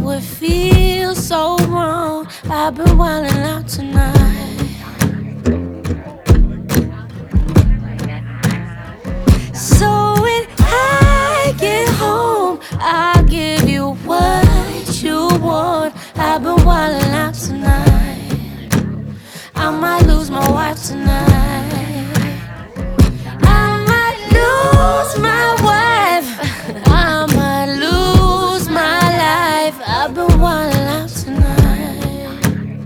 would feel so wrong. I've been wildin' out tonight. So when I get home, I'll give you what you want. I've been wildin' out tonight. I might lose my wife tonight. I might lose my wife. I might lose my life. I've been wildin' out tonight.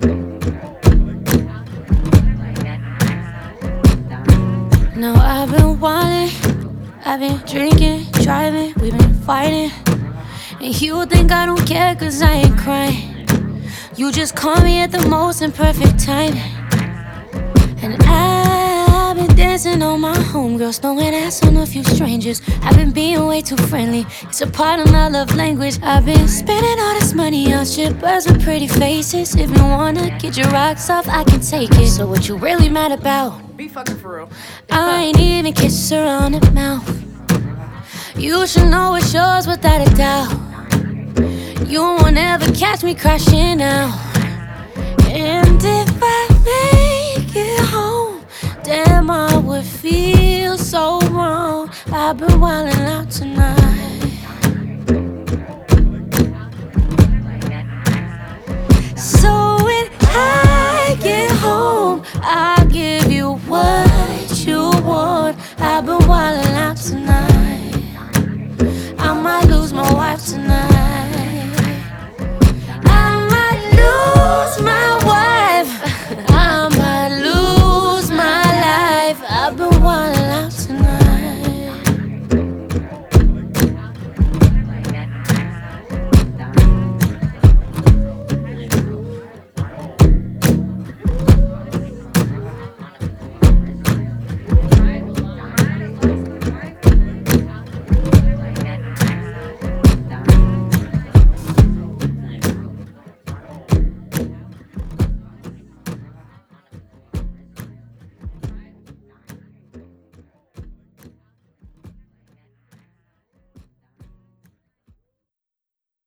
No, I've been wildin'. I've been drinking, driving, we've been fighting. And you think I don't care cause I ain't crying. You just call me at the most imperfect time. And I've been dancing on my homegirls, throwing ass on a few strangers. I've been being way too friendly, it's a part of my love language. I've been spending all this money on strippers with pretty faces. If you wanna get your rocks off, I can take it. So what you really mad about? Be fucking for real. I ain't even kiss her on the mouth. You should know it's yours without a doubt. You won't ever catch me crashing out. And if I make it home, damn, I would feel so wrong. I've been wildin' out tonight.